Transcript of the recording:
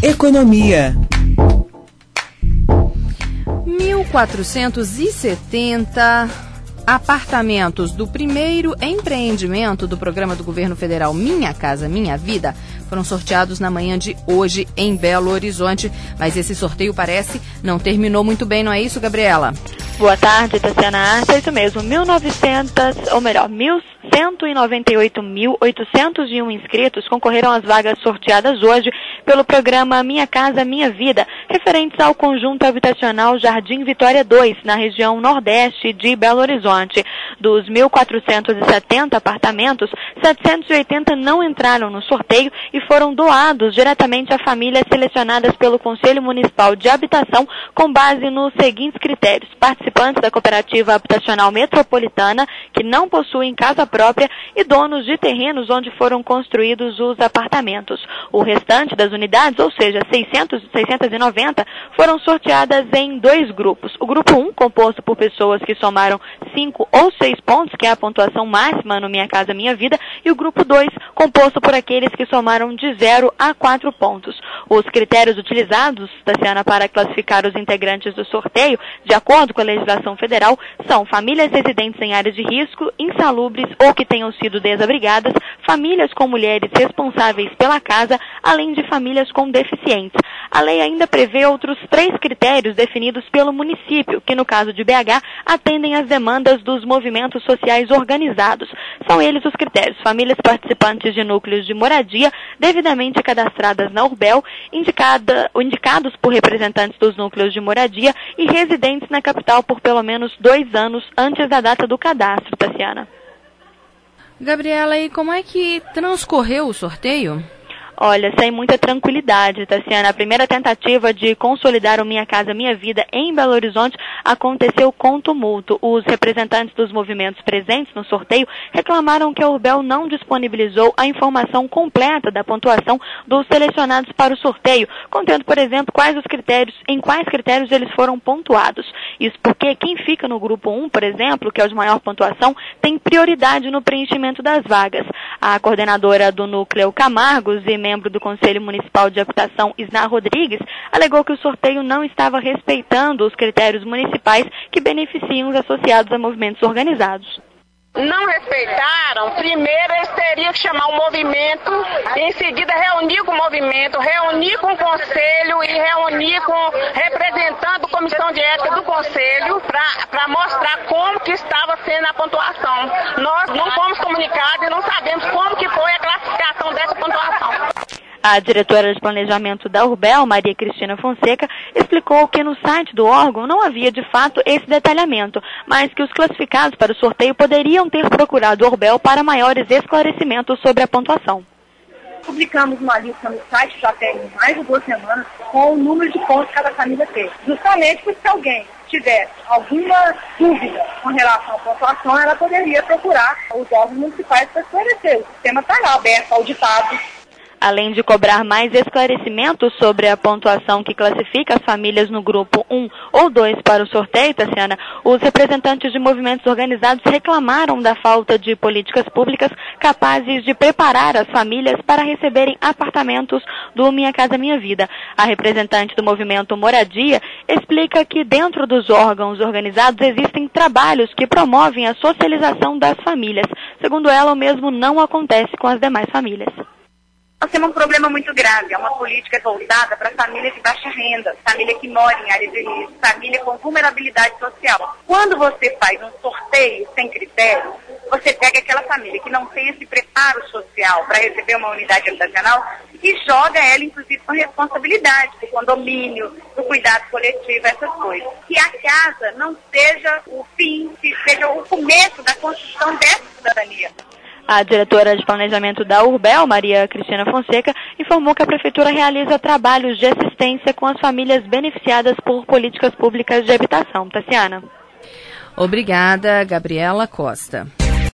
Economia. 1.470 apartamentos do primeiro empreendimento do programa do governo federal Minha Casa Minha Vida foram sorteados na manhã de hoje em Belo Horizonte, mas esse sorteio parece não terminou muito bem, não é isso, Gabriela? Boa tarde, Tatiana. É isso mesmo, 198.801 inscritos concorreram às vagas sorteadas hoje pelo programa Minha Casa Minha Vida, referentes ao conjunto habitacional Jardim Vitória 2, na região nordeste de Belo Horizonte. Dos 1.470 apartamentos, 780 não entraram no sorteio e foram doados diretamente a famílias selecionadas pelo Conselho Municipal de Habitação com base nos seguintes critérios: participantes da cooperativa habitacional metropolitana que não possuem casa própria e donos de terrenos onde foram construídos os apartamentos. O restante das unidades, ou seja, 690, foram sorteadas em dois grupos. O grupo 1, composto por pessoas que somaram 5 ou 6 pontos, que é a pontuação máxima no Minha Casa Minha Vida, e o grupo 2, composto por aqueles que somaram de 0 a 4 pontos. Os critérios utilizados, Tatiana, para classificar os integrantes do sorteio, de acordo com a legislação federal, são famílias residentes em áreas de risco, insalubres ou que tenham sido desabrigadas, famílias com mulheres responsáveis pela casa, além de famílias com deficientes. A lei ainda prevê outros 3 critérios definidos pelo município, que no caso de BH, atendem às demandas dos movimentos sociais organizados. São eles os critérios: famílias participantes de núcleos de moradia devidamente cadastradas na Urbel, indicados por representantes dos núcleos de moradia e residentes na capital por pelo menos 2 anos antes da data do cadastro, Tatiana. Gabriela, e como é que transcorreu o sorteio? Olha, sem muita tranquilidade, Tatiana. A primeira tentativa de consolidar o Minha Casa Minha Vida em Belo Horizonte aconteceu com tumulto. Os representantes dos movimentos presentes no sorteio reclamaram que a Urbel não disponibilizou a informação completa da pontuação dos selecionados para o sorteio, contendo, por exemplo, em quais critérios eles foram pontuados. Isso porque quem fica no grupo 1, por exemplo, que é o de maior pontuação, tem prioridade no preenchimento das vagas. A coordenadora do Núcleo Camargos e membro do Conselho Municipal de Habitação, Isna Rodrigues, alegou que o sorteio não estava respeitando os critérios municipais que beneficiam os associados a movimentos organizados. Não respeitaram, primeiro eles teriam que chamar um movimento, em seguida reunir com o movimento, reunir com o conselho e reunir com representante da comissão de ética do conselho para mostrar como que estava sendo a pontuação. Nós não fomos comunicados e não sabemos como que foi a classificação dessa pontuação. A diretora de planejamento da Urbel, Maria Cristina Fonseca, explicou que no site do órgão não havia de fato esse detalhamento, mas que os classificados para o sorteio poderiam ter procurado a Urbel para maiores esclarecimentos sobre a pontuação. Publicamos uma lista no site, já tem mais de 2 semanas, com o número de pontos que cada família teve. Justamente porque se alguém tivesse alguma dúvida com relação à pontuação, ela poderia procurar os órgãos municipais para esclarecer. O sistema está lá aberto, auditado. Além de cobrar mais esclarecimentos sobre a pontuação que classifica as famílias no grupo 1 ou 2 para o sorteio, Tatiana, os representantes de movimentos organizados reclamaram da falta de políticas públicas capazes de preparar as famílias para receberem apartamentos do Minha Casa Minha Vida. A representante do movimento Moradia explica que dentro dos órgãos organizados existem trabalhos que promovem a socialização das famílias. Segundo ela, o mesmo não acontece com as demais famílias. Nós temos um problema muito grave, é uma política voltada para famílias de baixa renda, família que mora em área de risco, família com vulnerabilidade social. Quando você faz um sorteio sem critério, você pega aquela família que não tem esse preparo social para receber uma unidade habitacional e joga ela, inclusive, com responsabilidade do condomínio, do cuidado coletivo, essas coisas. Que a casa não seja o fim, que seja o começo da construção dessa cidadania. A diretora de planejamento da Urbel, Maria Cristina Fonseca, informou que a prefeitura realiza trabalhos de assistência com as famílias beneficiadas por políticas públicas de habitação. Tatiana. Obrigada, Gabriela Costa.